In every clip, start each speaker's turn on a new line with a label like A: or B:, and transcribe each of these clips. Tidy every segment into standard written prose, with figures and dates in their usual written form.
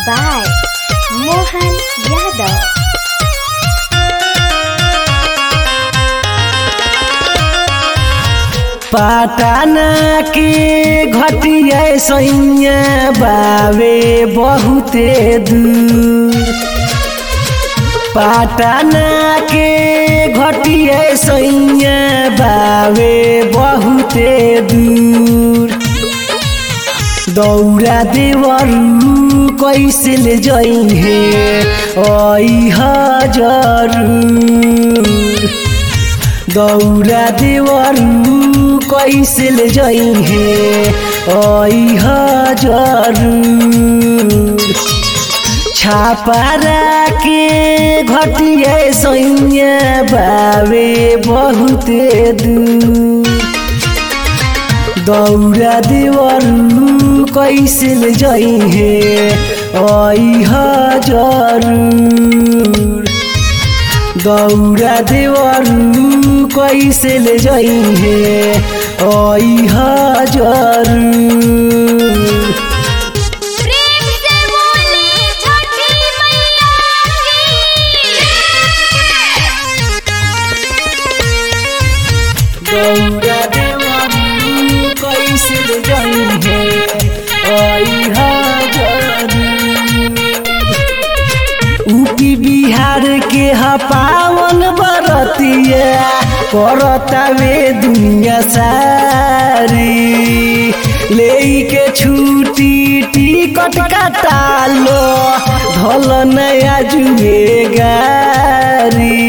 A: by Mohan Yadav.
B: Patna के घटिया सैया बावे बहुते दूर। पटना के घटिया सैया बावे बहुते दूर। दौरा देवरू कैसे ले जइहे अइहा जरूर। दौरा देवरू कैसे ले जइहे अइहा जरूर। छापारा के घटिया सैया बावे बहुते दूर। दौरा देवरू कैसे ले जइहे अइहा जरूर। दौरा देवरू कैसे ले जइहे अइहा जरूर।
A: प्रेम से बोले छठी मैया की।
B: दौरा देवरू कैसे ले जइहे अइहा जरूर। यूपी बिहार के ह पावन बरतिया करतावे दुनिया सारी। लेके छुट्टी टिकट कटालो धल नया जुए गारी।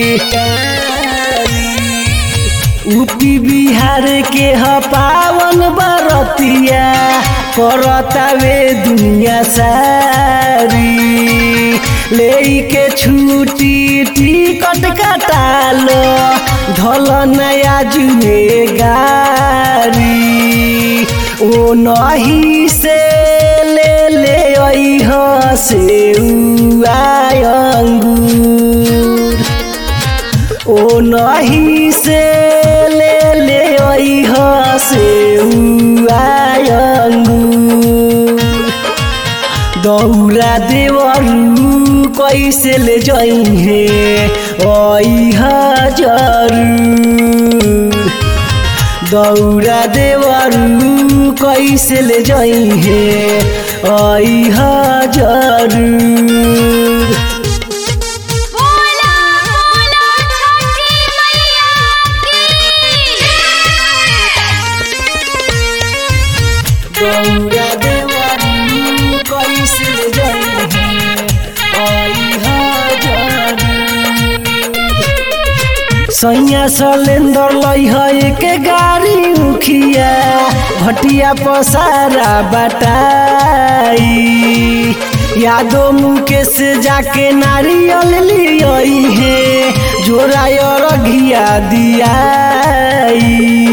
B: यूपी बिहार के ह पावन बरतिया करतावे दुनिया सारी। लेके छुट्टी टिकट कटालो धल नया जुए गारी। ओ नहीं से ले अइहा सेउआ अंगूर। ओ नहीं से ले अइहा सेउआ अंगूर। दौरा देवरू कैसे ले जइहे अइहा जरूर। दौरा देवरू कैसे ले जइहे अइहा जरूर।
A: बोला बोला छठी मैया की।
B: दौरा देवरू कैसे ले जइहे अइहा जरूर। सैया सलेंदर लइहा एक गाड़ी उखिया भटिया पसारा बटाई। यादो मुकेश जाके नारियल लियइहे जोरा अरघिया दियाई।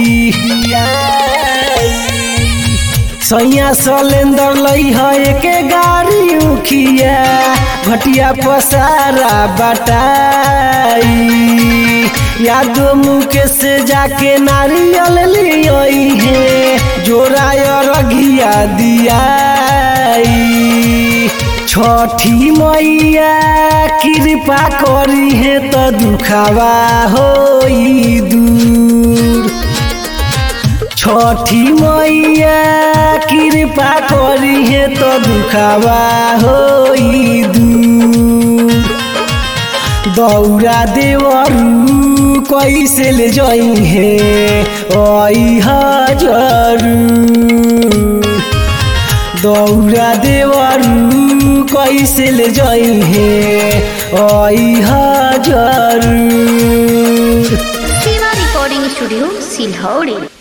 B: सैया सलेंदर लइहा एक गाड़ी उखिया भटिया पसारा बटाई। यादो मुकेश जाके नारियल लियइहे जोरा अरघिया दियाई। छठी मैया कृपा करिहे त दुखावा होई दूर। छठी मैया कृपा करिहे त दुखावा होई दूर। दौरा देवरू कैसे ले जइहे अइहा जरूर। दौरा देवरू कैसे ले जइहे अइहा जरूर।
A: Shiva recording studio सिलहौड़ी।